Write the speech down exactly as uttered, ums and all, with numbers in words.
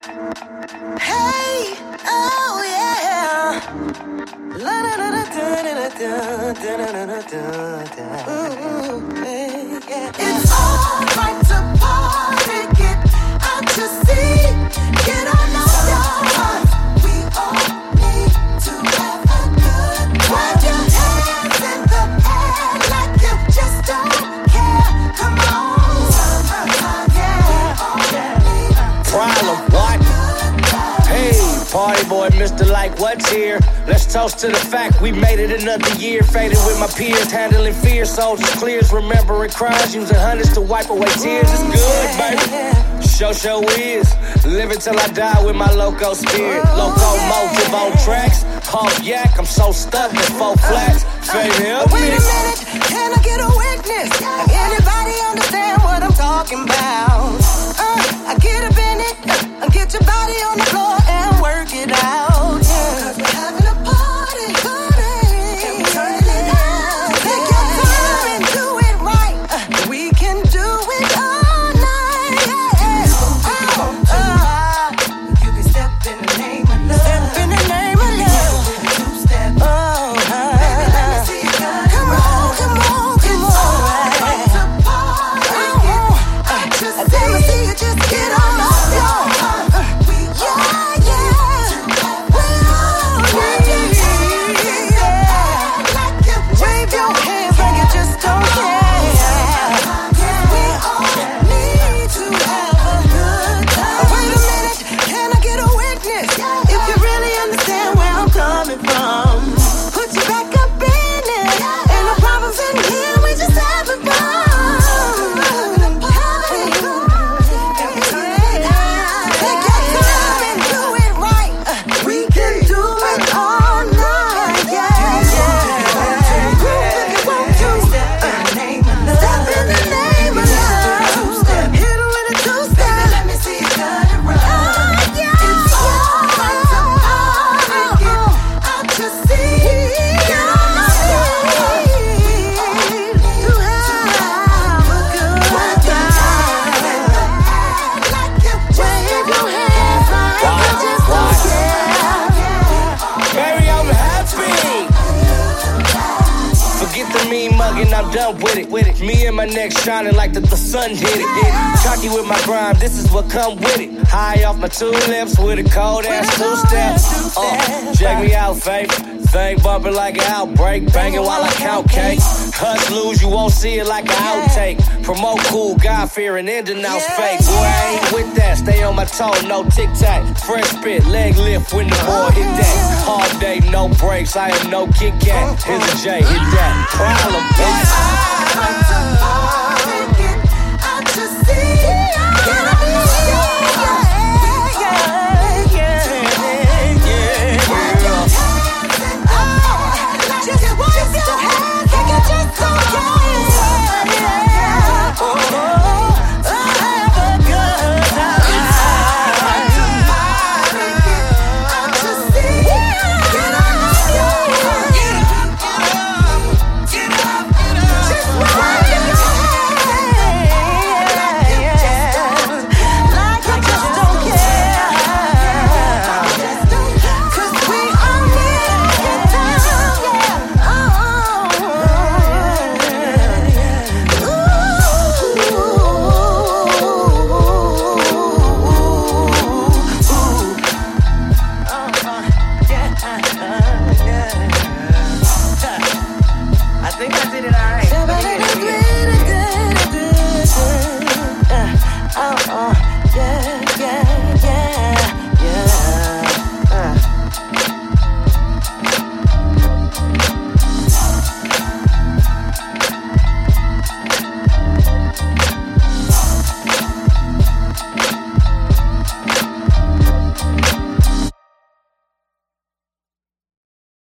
Hey, oh yeah. La da da da da da da da da da. Ooh, hey, yeah. It's alright to party, get out to sea, get on our yacht. We all need to have a good time. Wave your hands in the air like you just don't care. Come on, summertime, yeah. We all need to Problem, what? Hey, party boy, Mister Like What's here? Let's toast to the fact we made it another year. Faded with my peers, handling fear. Soldiers clears, remembering crimes, using hundreds to wipe away tears. It's good, baby. Show show is living till I die with my loco spirit. Locomotive on tracks, pump yak. I'm so stuck in four flats. Fade help me. Wait a minute, can I get a witness? Anybody understand what I'm talking about? Uh, I get up in it, uh, get your body on the floor and work it out. Yeah, 'cause we're having a party, party. Can we turn it out? Take your time and do it right. Uh, we can do it all night. Yeah. Oh, uh, you can step in the name of love. Step in the name of love. Two-step. Oh, uh, baby, let me see you cut. Come on, come on, come on. It's alright to party. Uh, I just let me see you just get on the floor. Uh, yeah, yeah. We all need it. Wave your hands like you just don't care. We all need to have a good time. Wait a minute, can I get a witness? If you really understand where I'm coming from, put you back up in it. Ain't no problems in here, we just having fun. Take your time and do it right. We can do it all night. Yeah, yeah. Groove if you want to. Step in the name of love. Step in the name of love. Hit it with a two-step. Let me see you cut it right. It's alright to party, get out to sea, get on the street to have a good time. Wave your hands like you just don't care. Baby, I'm happy. Forget the mean mugging, I'm done with it. With it. Me and my neck shining like the, the sun hit it. Yeah. Cocky with my grind, this is what come with it. High off my two lips with a cold ass two steps. Uh, check me out, faith. Thing bumping like an outbreak, banging while I count cake. Hush lose, you won't see it like an outtake. Promote cool, God fearing, in and out's fake. Boy, I ain't with that, stay on my toe, no tic tac. Fresh spit, leg lift when the boy hit that. Hard day, no breaks, I am no Kit Kat. Here's a J, hit that. Problem, I think I did it alright. Uh, uh, yeah, yeah.